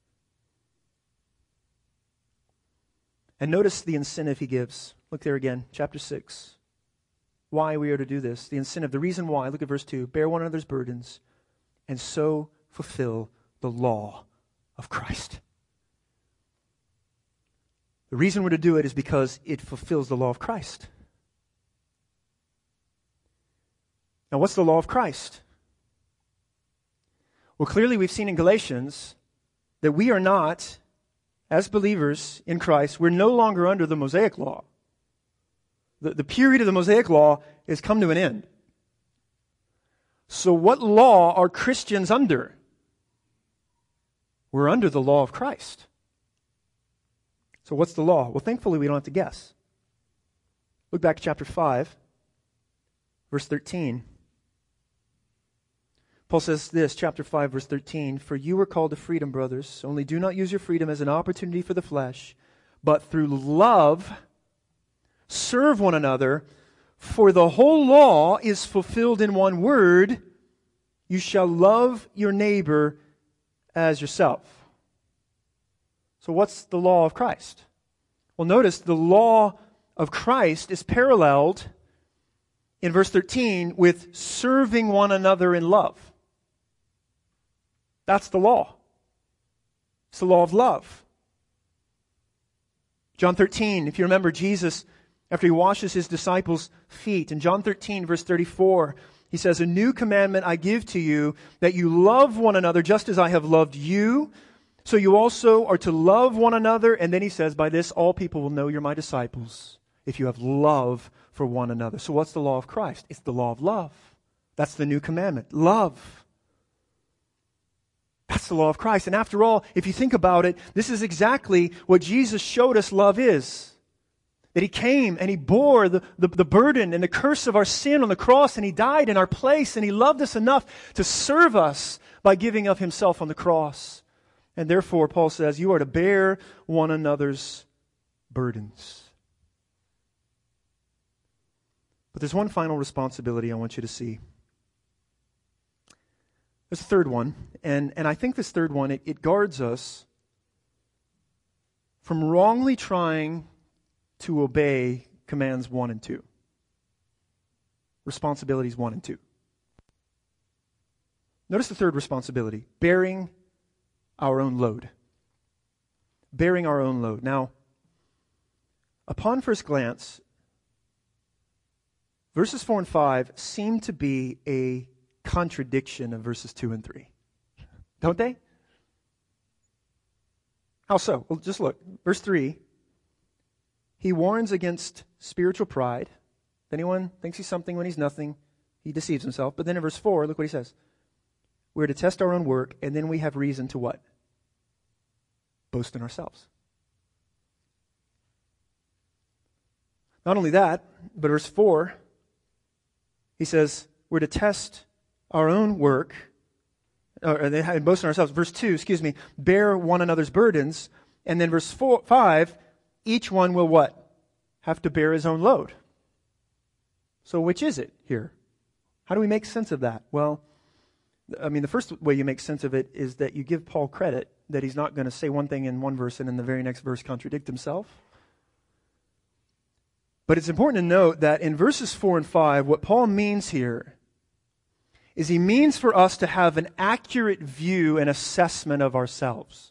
S2: And notice the incentive he gives. Look there again, chapter six. Why we are to do this. The incentive, the reason why. Look at verse two. Bear one another's burdens, and so fulfill the law of Christ. The reason we're to do it is because it fulfills the law of Christ. Now, what's the law of Christ? Well, clearly we've seen in Galatians that we are not, as believers in Christ, we're no longer under the Mosaic law. The, the period of the Mosaic law has come to an end. So what law are Christians under? We're under the law of Christ. So what's the law? Well, thankfully we don't have to guess. Look back to chapter five, verse thirteen. Paul says this, chapter five, verse thirteen, "For you were called to freedom, brothers. Only do not use your freedom as an opportunity for the flesh, but through love serve one another. For the whole law is fulfilled in one word, you shall love your neighbor as yourself." So what's the law of Christ? Well, notice the law of Christ is paralleled in verse thirteen with serving one another in love. That's the law. It's the law of love. John thirteen, if you remember Jesus, after he washes his disciples' feet, in John thirteen, verse thirty-four, he says, "A new commandment I give to you, that you love one another just as I have loved you. So you also are to love one another." And then he says, "By this all people will know you're my disciples, if you have love for one another." So what's the law of Christ? It's the law of love. That's the new commandment. Love. That's the law of Christ. And after all, if you think about it, this is exactly what Jesus showed us love is. That he came and he bore the, the, the burden and the curse of our sin on the cross, and he died in our place, and he loved us enough to serve us by giving of himself on the cross. And therefore, Paul says, you are to bear one another's burdens. But there's one final responsibility I want you to see. There's a third one, and, and I think this third one, it, it guards us from wrongly trying to obey commands one and two. Responsibilities one and two. Notice the third responsibility, bearing our own load. Bearing our own load. Now, upon first glance, verses four and five seem to be a contradiction of verses two and three. Don't they? How so? Well, just look. Verse three, he warns against spiritual pride. If anyone thinks he's something when he's nothing, he deceives himself. But then in verse four, look what he says. We're to test our own work, and then we have reason to what? Boast in ourselves. Not only that, but verse four, he says, we're to test our own work, or and boast in ourselves. Verse two, excuse me, bear one another's burdens. And then verse four, five, each one will what? Have to bear his own load. So which is it here? How do we make sense of that? Well, I mean, the first way you make sense of it is that you give Paul credit that he's not going to say one thing in one verse and in the very next verse contradict himself. But it's important to note that in verses four and five, what Paul means here is he means for us to have an accurate view and assessment of ourselves.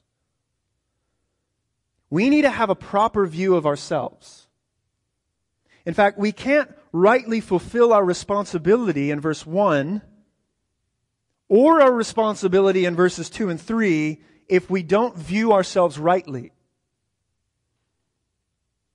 S2: We need to have a proper view of ourselves. In fact, we can't rightly fulfill our responsibility in verse one or our responsibility in verses two and three if we don't view ourselves rightly.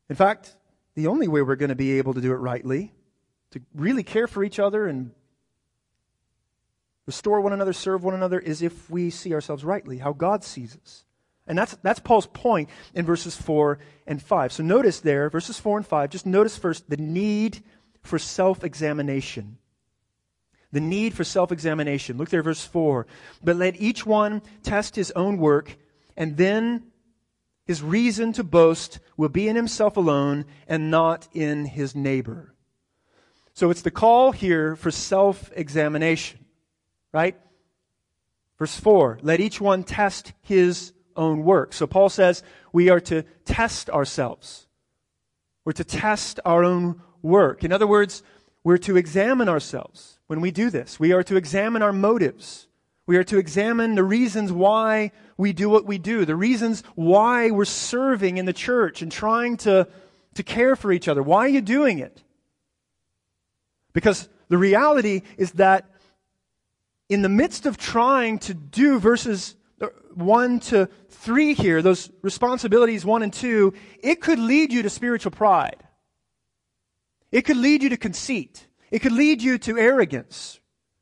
S2: In fact, the only way we're going to be able to do it rightly, to really care for each other and restore one another, serve one another, is if we see ourselves rightly, how God sees us. And that's that's Paul's point in verses four and five. So notice there, verses four and five, just notice first the need for self-examination. The need for self-examination. Look there, verse four. But let each one test his own work, and then his reason to boast will be in himself alone and not in his neighbor. So it's the call here for self-examination, right? Verse four, let each one test his own work. So Paul says we are to test ourselves. We're to test our own work. In other words, we're to examine ourselves when we do this. We are to examine our motives. We are to examine the reasons why we do what we do, the reasons why we're serving in the church and trying to, to care for each other. Why are you doing it? Because the reality is that in the midst of trying to do verses one to three here, those responsibilities one and two, it could lead you to spiritual pride. It could lead you to conceit. It could lead you to arrogance.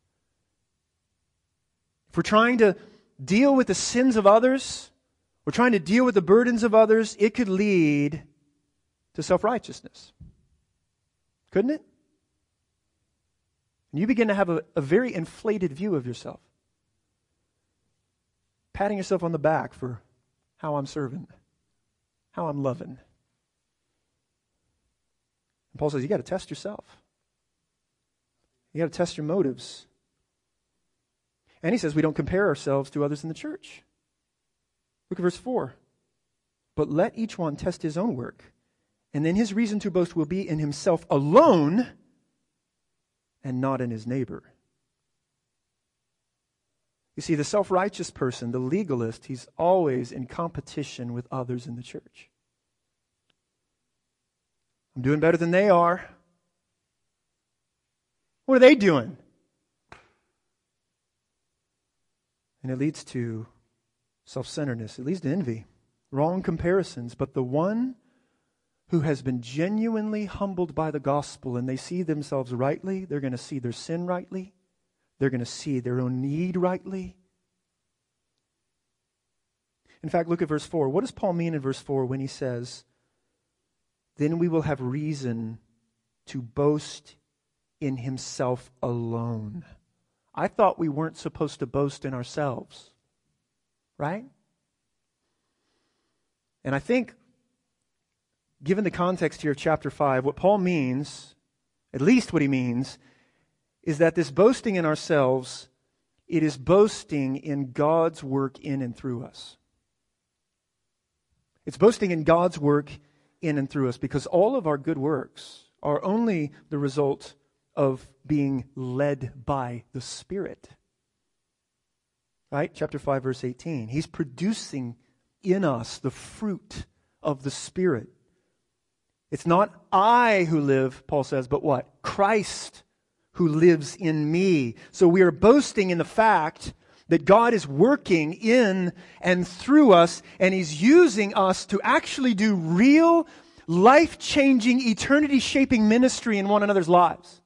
S2: If we're trying to deal with the sins of others, we're trying to deal with the burdens of others, it could lead to self-righteousness. Couldn't it? And you begin to have a, a very inflated view of yourself. Patting yourself on the back for how I'm serving, how I'm loving. And Paul says, you got to test yourself. You got to test your motives. And he says we don't compare ourselves to others in the church. Look at verse four. But let each one test his own work, and then his reason to boast will be in himself alone and not in his neighbor. You see, the self-righteous person, the legalist, he's always in competition with others in the church. I'm doing better than they are. What are they doing? And it leads to self-centeredness. It leads to envy, wrong comparisons. But the one who has been genuinely humbled by the gospel and they see themselves rightly, they're going to see their sin rightly. They're going to see their own need rightly. In fact, look at verse four. What does Paul mean in verse four when he says, then we will have reason to boast in himself alone? I thought we weren't supposed to boast in ourselves, right? And I think, given the context here of chapter five, what Paul means, at least what he means, is that this boasting in ourselves, it is boasting in God's work in and through us. It's boasting in God's work in and through us, because all of our good works are only the result of being led by the Spirit. Right? Chapter five, verse eighteen. He's producing in us the fruit of the Spirit. It's not I who live, Paul says, but what? Christ who lives in me. So we are boasting in the fact that God is working in and through us, and He's using us to actually do real, life-changing, eternity-shaping ministry in one another's lives.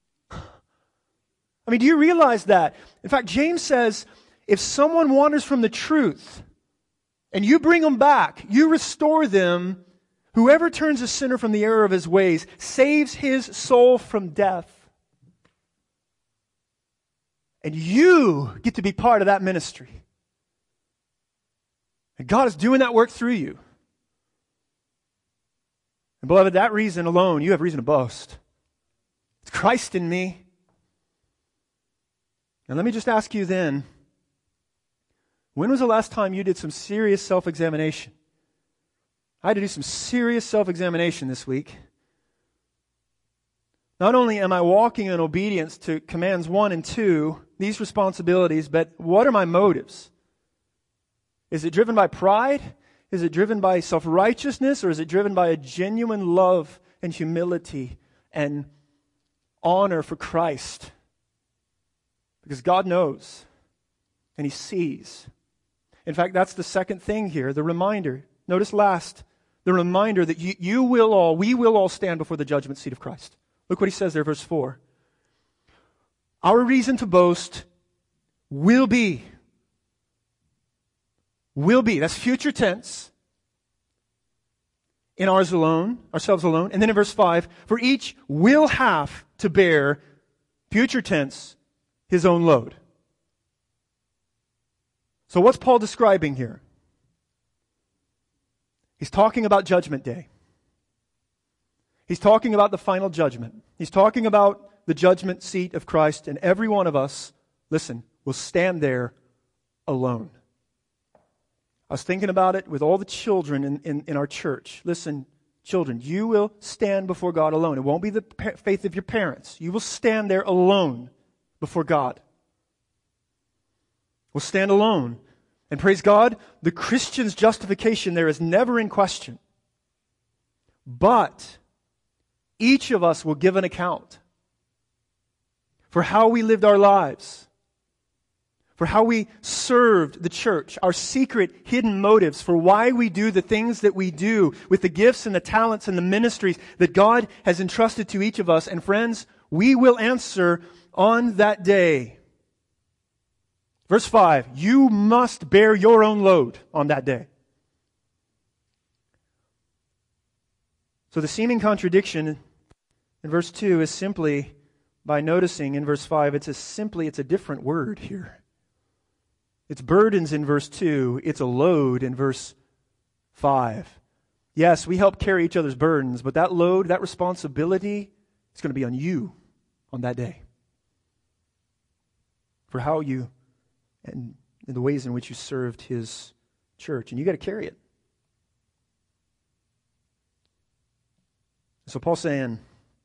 S2: I mean, do you realize that? In fact, James says, if someone wanders from the truth, and you bring them back, you restore them, whoever turns a sinner from the error of his ways saves his soul from death. And you get to be part of that ministry. And God is doing that work through you. And beloved, that reason alone, you have reason to boast. It's Christ in me. And let me just ask you then, when was the last time you did some serious self-examination? I had to do some serious self-examination this week. Not only am I walking in obedience to commands one and two, these responsibilities, but what are my motives? Is it driven by pride? Is it driven by self-righteousness? Or is it driven by a genuine love and humility and honor for Christ? Because God knows and He sees. In fact, that's the second thing here, the reminder. Notice last, the reminder that you, you will all, we will all stand before the judgment seat of Christ. Look what he says there, verse four. Our reason to boast will be, will be, that's future tense, in ours alone, ourselves alone. And then in verse five, for each will have to bear, future tense, his own load. So what's Paul describing here? He's talking about Judgment Day. He's talking about the final judgment. He's talking about the judgment seat of Christ, and every one of us, listen, will stand there alone. I was thinking about it with all the children in, in, in our church. Listen, children, you will stand before God alone. It won't be the pa- faith of your parents. You will stand there alone before God. We'll stand alone. And praise God, the Christian's justification there is never in question. But each of us will give an account for how we lived our lives, for how we served the church, our secret hidden motives for why we do the things that we do with the gifts and the talents and the ministries that God has entrusted to each of us. And friends, we will answer on that day. Verse five, you must bear your own load on that day. So the seeming contradiction in verse two is simply by noticing in verse five, it's a simply, it's a different word here. It's burdens in verse two, it's a load in verse five. Yes, we help carry each other's burdens, but that load, that responsibility, is going to be on you on that day. For how you and in the ways in which you served His church. And you got to carry it. So Paul's saying,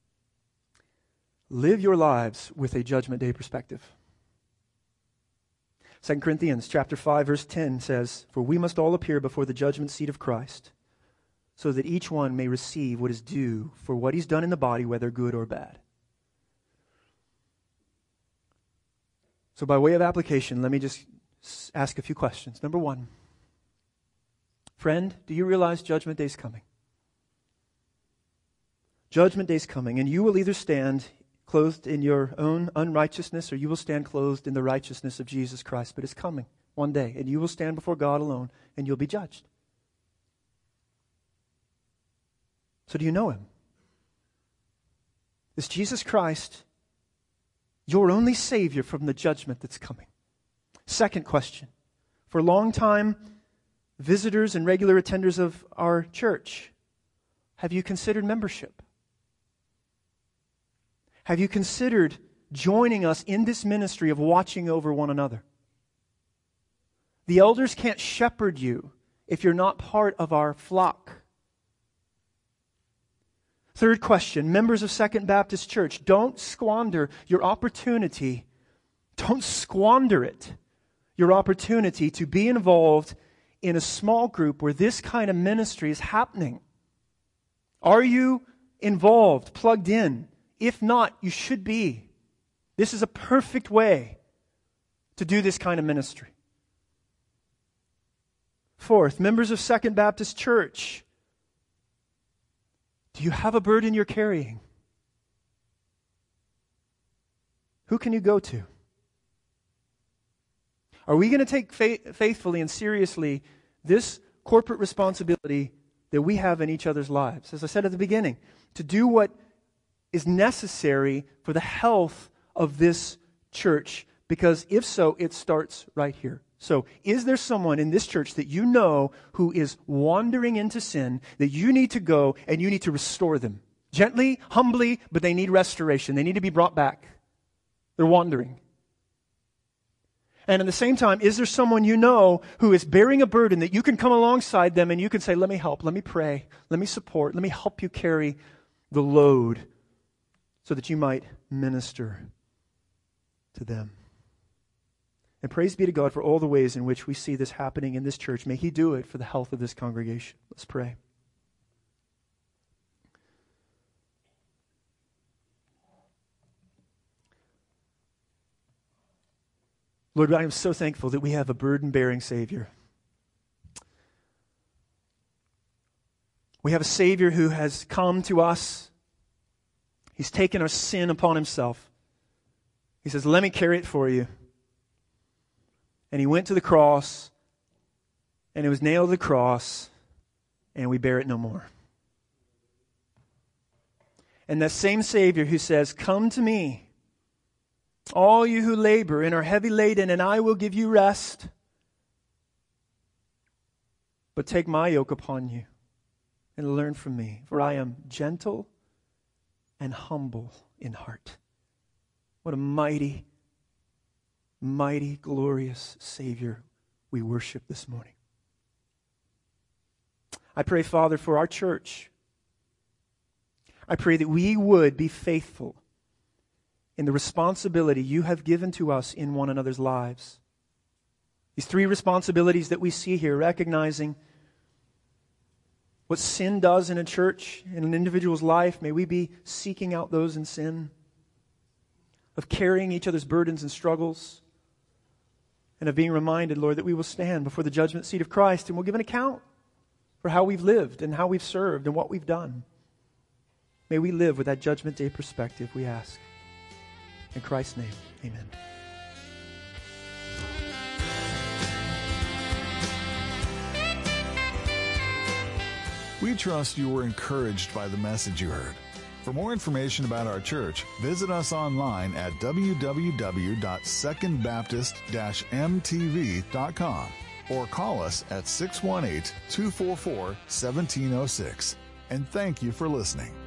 S2: live your lives with a judgment day perspective. Second Corinthians chapter five, verse ten says, for we must all appear before the judgment seat of Christ, so that each one may receive what is due for what he's done in the body, whether good or bad. So by way of application, let me just ask a few questions. Number one, friend, do you realize Judgment Day is coming? Judgment Day is coming, and you will either stand clothed in your own unrighteousness, or you will stand clothed in the righteousness of Jesus Christ. But it's coming one day, and you will stand before God alone, and you'll be judged. So do you know Him? Is Jesus Christ your only Savior from the judgment that's coming? Second question. For long-time visitors and regular attenders of our church, have you considered membership? Have you considered joining us in this ministry of watching over one another? The elders can't shepherd you if you're not part of our flock. Third question, members of Second Baptist Church, don't squander your opportunity. Don't squander it. Your opportunity to be involved in a small group where this kind of ministry is happening. Are you involved, plugged in? If not, you should be. This is a perfect way to do this kind of ministry. Fourth, members of Second Baptist Church, do you have a burden you're carrying? Who can you go to? Are we going to take fa- faithfully and seriously this corporate responsibility that we have in each other's lives? As I said at the beginning, to do what is necessary for the health of this church, because if so, it starts right here. So, is there someone in this church that you know who is wandering into sin that you need to go and you need to restore them? Gently, humbly, but they need restoration. They need to be brought back. They're wandering. And at the same time, is there someone you know who is bearing a burden that you can come alongside them and you can say, let me help, let me pray, let me support, let me help you carry the load so that you might minister to them. And praise be to God for all the ways in which we see this happening in this church. May He do it for the health of this congregation. Let's pray. Lord, I am so thankful that we have a burden-bearing Savior. We have a Savior who has come to us. He's taken our sin upon himself. He says, let me carry it for you. And he went to the cross, and it was nailed to the cross, and we bear it no more. And that same Savior who says, come to me, all you who labor and are heavy laden, and I will give you rest. But take my yoke upon you and learn from me, for I am gentle and humble in heart. What a mighty, mighty, glorious Savior we worship this morning. I pray, Father, for our church. I pray that we would be faithful in the responsibility you have given to us in one another's lives. These three responsibilities that we see here, recognizing what sin does in a church, in an individual's life. May we be seeking out those in sin, of carrying each other's burdens and struggles, and of being reminded, Lord, that we will stand before the judgment seat of Christ and we'll give an account for how we've lived and how we've served and what we've done. May we live with that judgment day perspective, we ask. In Christ's name, amen.
S1: We trust you were encouraged by the message you heard. For more information about our church, visit us online at w w w dot second baptist dash m t v dot com or call us at six one eight, two four four, one seven zero six. And thank you for listening.